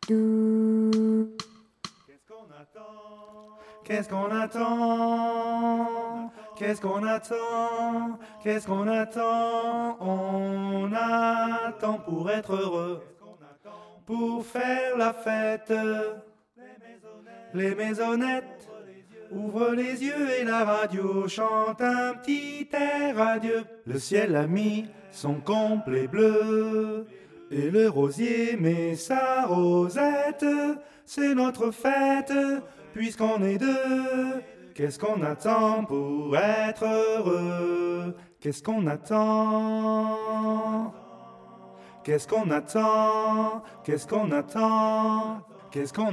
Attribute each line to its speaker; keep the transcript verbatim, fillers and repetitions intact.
Speaker 1: Qu'est-ce qu'on attend? Qu'est-ce qu'on attend? Qu'est-ce qu'on attend? On attend pour être heureux, pour faire la fête. Les maisonnettes ouvrent les yeux et la radio chante un petit air adieu. Le ciel a mis son complet bleu et le rosier met sa rosette. C'est notre fête puisqu'on est deux. Qu'est-ce qu'on attend pour être heureux? Qu'est-ce qu'on attend? Qu'est-ce qu'on attend? Qu'est-ce qu'on attend? Qu'est-ce qu'on